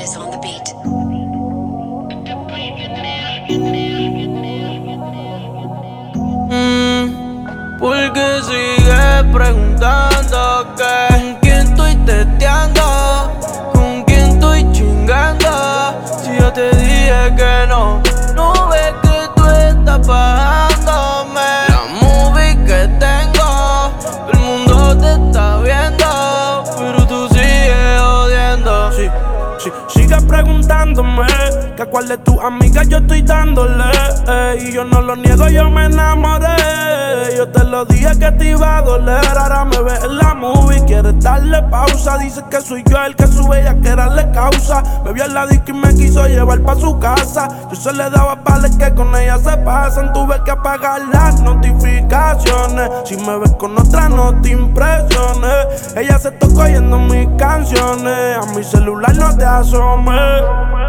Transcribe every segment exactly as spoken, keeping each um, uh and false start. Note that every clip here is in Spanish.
is on the beat. Mm, porque sigues preguntando que con quién estoy testeando, con quién estoy chingando. Si yo te dije que no, no ves que tú estás pagándome la movie que tengo. El mundo te está viendo, pero tú sigues odiando. Sí, sí, sigue preguntándome que cuál de tus amigas yo estoy dándole, eh, y yo no lo niego, yo me enamoré. Yo te lo dije que te iba a doler. Ahora me ves en la movie, quieres darle pausa. Dice que soy yo el que su bellaquera le causa. Me vio en la disco y me quiso llevar pa' su casa. Yo se le daba pales que con ella se pasan. Tuve que apagar las notificaciones. Si me ves con otra no te impresiones. Ella se tocó oyendo mis canciones. A mi celular no te asomes.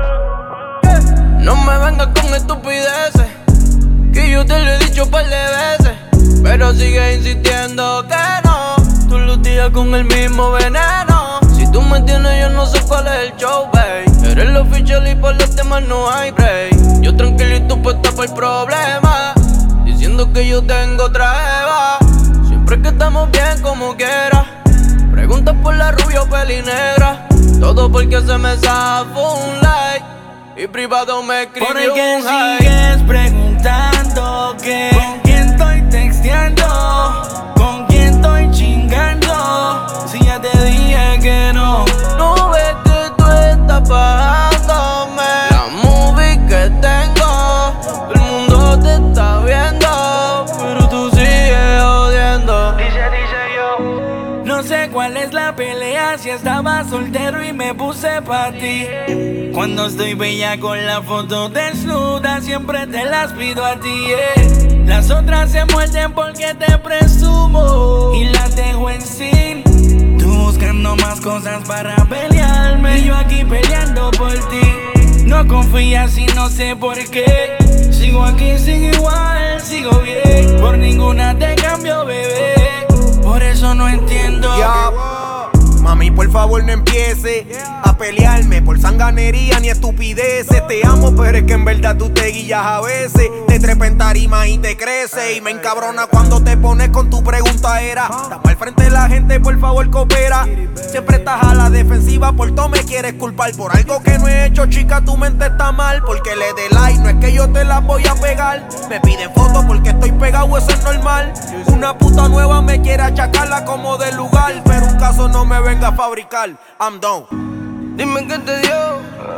No me vengas con estupideces, que yo te lo he dicho par de veces, pero sigue insistiendo que no. Todos los días con el mismo veneno. Si tú me tienes yo no sé cuál es el show, babe. Eres lo oficial y por los temas no hay break. Yo tranquilo y tú puesta por el problema, diciendo que yo tengo otra Eva. Siempre que estamos bien como quiera. Preguntas por la rubia o pelinegra. Todo porque se me zafó un like y privado me escribió Por el que un high. sigues preguntando que con quién estoy texteando, con quién estoy chingando. Si ya te dije que no, No ves que tú estás pagándome la movie que tengo. El mundo te está viendo, pero tú sigues odiando. dice, dice yo. No sé cuál es la pelea, si estaba soltero y me puse pa' ti. Cuando estoy bella con la foto desnuda, siempre te las pido a ti, eh. Las otras se muerden porque te presumo y las dejo en sin. Tú buscando más cosas para pelearme y yo aquí peleando por ti. No confías y no sé por qué. Sigo aquí, sigo igual, sigo bien. Por ninguna te cambio, bebé. Por eso no entiendo. Ya, mami, por favor no empiece a pelearme por sanganería ni estupideces. Te amo, pero es que en verdad tú te guillas a veces. Te trepa en tarima y te crece. Y me encabrona cuando te pones con tu pregunta era. Dame al frente de la gente, por favor coopera. Siempre estás a la defensiva, por todo me quieres culpar. Por algo que no he hecho, chica, tu mente está mal. Porque le dé like, no es que yo te la voy a pegar. Me piden fotos porque estoy pegado, eso es normal. Una puta nueva me quiere achacarla como de lugar, pero un caso no me venga a fabricar. I'm done. Dime qué te dio,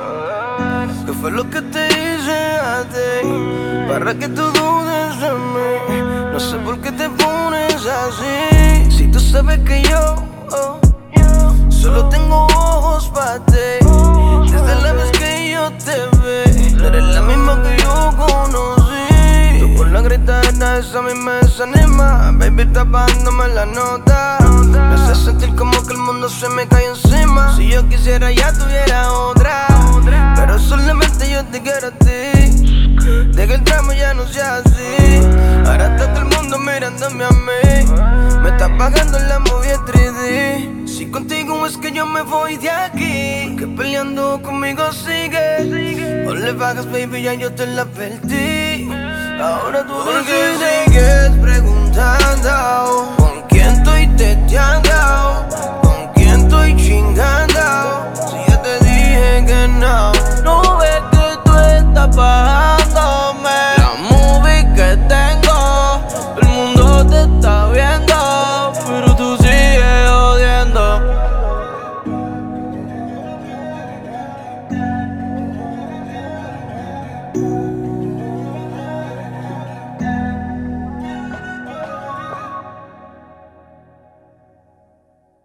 qué fue lo que te hice a ti, para que tú dudes de mí. No sé por qué te pones así, si tú sabes que yo oh, solo tengo ojos para ti. Desde la vez que yo te vi, no eres la misma que yo conocí. Tú por la gritadera esa a mí me desanima. Baby, está bajándome la nota. Me hace sentir como que el mundo se me cae encima. Si yo quisiera ya tuviera otra, pero solamente yo te quiero a ti. De que el drama ya no sea así. Ahora está todo el mundo mirándome a mí. Me está pagando la movie tres D. Si contigo es que yo me voy de aquí, que peleando conmigo sigue. No le bajas, baby, ya yo te la perdí. Ahora tú Porque sigues preguntando con quién estoy testeando.